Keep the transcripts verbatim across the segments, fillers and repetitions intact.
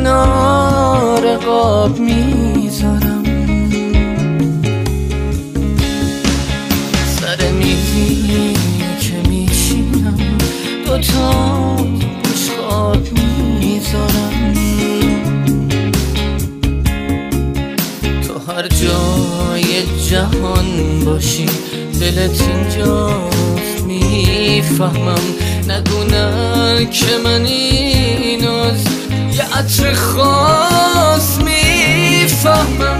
کنار قاب میذارم، سر میزی که میچینم دوتا بشقاب میذارم. تو هر جای جهان باشی دلت اینجاست میفهمم. نگونن که من این از یه عطر خاص میفهمم.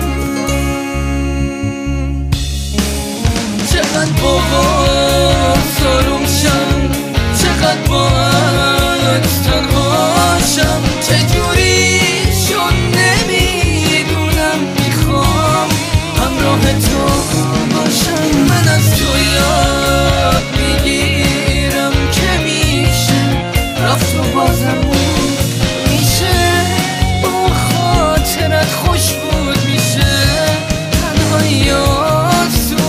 چقدر باهات آروم شم، چقدر باهات تنها شم، چجوری شد نمیدونم. میخوام همراه تو باشم. من از تو یاد میگیرم که میشه رفت و بازم میشه با خاطرت خوش بود میشه تنهایی آسون.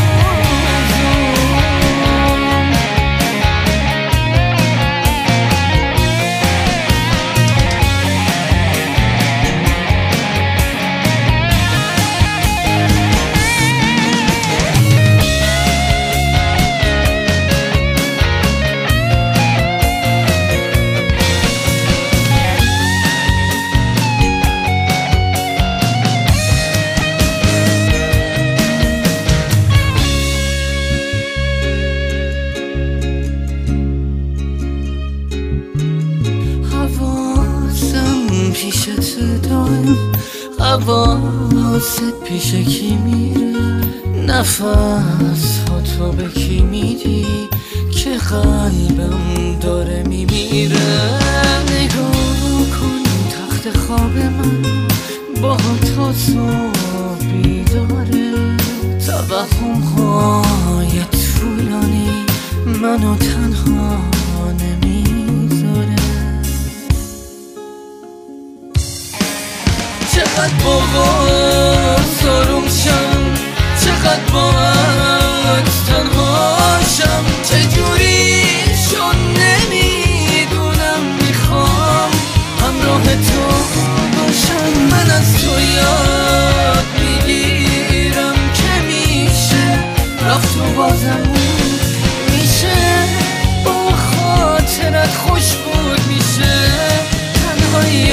پیشت دایم حواست پیش کی میره، نفس ها تو به کی میدی که قلبم داره میمیره. نگاه کن تخت خواب من با تا صبح بیداره، توهم های طولانی منو تنها نمیذاره. چقدر باهات آروم شم، چقدر باهات تنها شم، چجوری شد نمیدونم. میخوام همراه تو باشم. من از تو یاد میگیرم که میشه رفت و بازم میشه با خاطرت خوش بود میشه تنهایی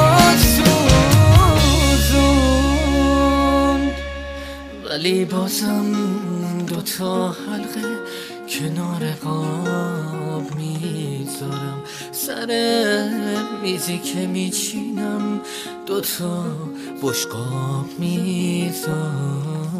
ولی بازم دوتا حلقه کنار قاب میذارم، سر میزی که میچینم دوتا بشقاب میذارم.